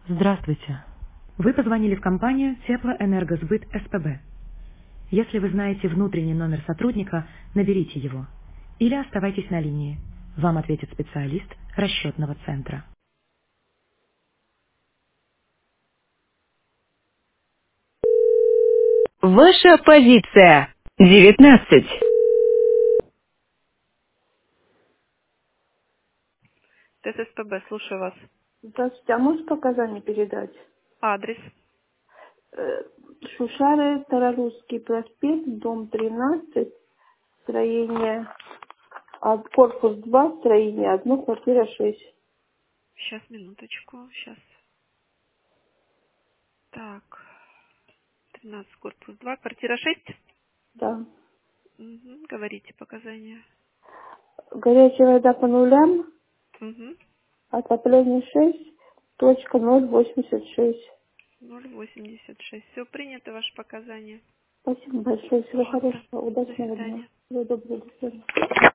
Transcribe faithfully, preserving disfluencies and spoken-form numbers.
Здравствуйте. Вы позвонили в компанию Теплоэнергосбыт СПБ. Если вы знаете внутренний номер сотрудника, наберите его. Или оставайтесь на линии. Вам ответит специалист расчетного центра. Ваша позиция. девятнадцать. ТССПБ, слушаю вас. Здравствуйте, а можешь показания передать? Адрес. Э, Шушары, Старорусский проспект, дом тринадцать, строение, а, корпус два, строение одно, квартира шесть. Сейчас, минуточку. Сейчас. Так. тринадцать, корпус два, квартира шесть. Да. Угу. Говорите показания. Горячая вода по нулям, Угу. отопление шесть, точка ноль восемьдесят шесть. ноль восемьдесят шесть. Все принято, ваши показания. Спасибо большое, всего Пожалуйста. хорошего, До удачного дня. свидания. Всего доброго, до свидания.